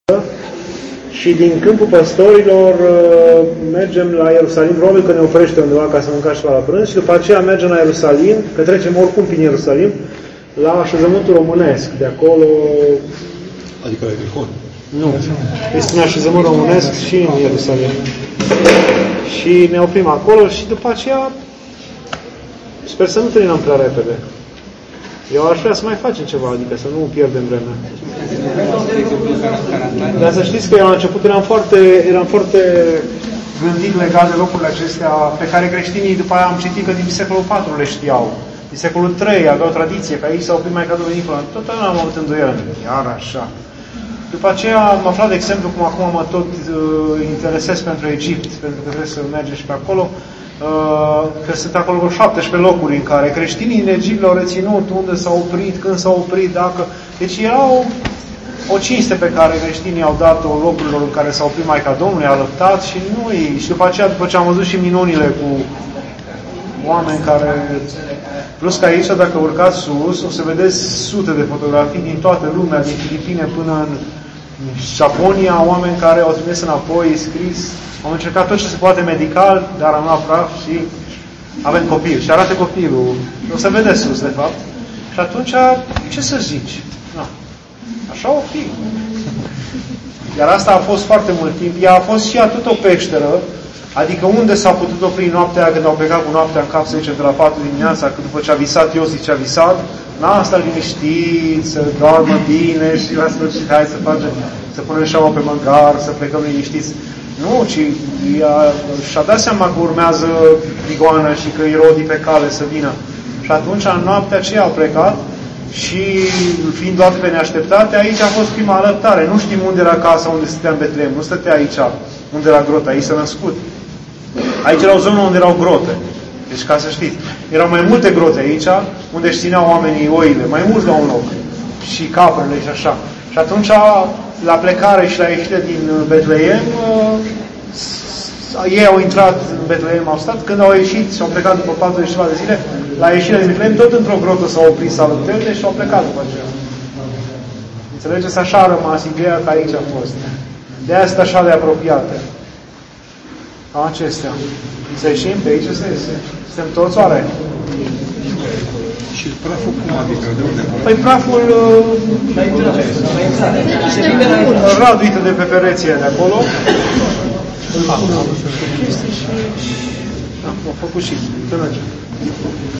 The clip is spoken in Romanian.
și din Câmpul Păstorilor mergem la Ierusalim, probabil că ne oprește undeva ca să mâncăm și la prânz, și după aceea mergem la Ierusalim, că trecem oricum prin Ierusalim, la așezământul românesc, de acolo... Adică la Ierihon. Nu, este un așezământ românesc și în Ierusalim. Și ne oprim acolo și după aceea sper să nu terminăm prea repede. Eu aș vrea să mai facem ceva, adică să nu pierdem vremea. Dar să știți că eu la început eram foarte gândit legat de locurile acestea pe care creștinii după aia am citit că din secolul IV le știau. Din secolul III aveau tradiție, că aici s-au oprit Maica Domnului Nicola. Totdeauna am avut îndoială. Iar așa. După aceea am aflat, de exemplu, cum acum mă tot interesez pentru Egipt, pentru că trebuie să mergem și pe acolo, că sunt acolo 17 locuri în care creștinii în Egipt le-au reținut, unde s-au oprit, când s-au oprit, dacă... Deci era o cinste pe care creștinii au dat-o locurilor în care s-au oprit Maica Domnului, a lăptat și și după aceea, după ce am văzut și minunile cu oameni care... Plus că aici, dacă urcați sus, o să vedeți sute de fotografii din toată lumea, din Filipine până în Japonia, oameni care au trimis înapoi, scris, au încercat tot ce se poate medical, dar am luat praf și avem copil. Și arată copilul. O să vedeți sus, de fapt. Și atunci, ce să zici? Na. Așa o fi. Iar asta a fost foarte mult timp. Ea a fost și atât o peșteră, adică unde s-a putut opri noaptea, când au plecat cu noaptea în cap, să zicem, de la 4 dimineața, că după ce a visat Iosif ce a visat, n-a stat liniștit, să doarmă bine și la sfârșit, hai să punem șaua pe măgar, să plecăm liniștiți. Nu, ci și-a dat seama că urmează prigoana și că Irodii pe cale să vină. Și atunci, în noaptea aceea au plecat și, fiind luat pe neașteptate, aici a fost prima alăptare. Nu știm unde era casa, unde stătea în Betlehem. Nu stătea aici, unde era grota. Aici s-a născut. Aici era o zonă unde erau grote. Deci, ca să știți, erau mai multe grote aici, unde își țineau oamenii oile, mai mulți la un loc. Și caprele și așa. Și atunci, la plecare și la ieșire din Betlehem, ei au intrat în Betlehem, au stat, când au ieșit și au plecat după 40 și ceva de zile, la ieșirea din Betlehem, tot într-o grotă s-au oprit salutele și au plecat după aceea. Înțelegeți? Așa a rămas ideea că aici a fost. De aia sunt așa de apropiate. Acestea. Să ieșim pe aici, să iese. Suntem toți oare? Și praful cum adică? De unde? Păi praful... Radu, uite, de pe pereția de acolo. Am făcut și. Să mergem.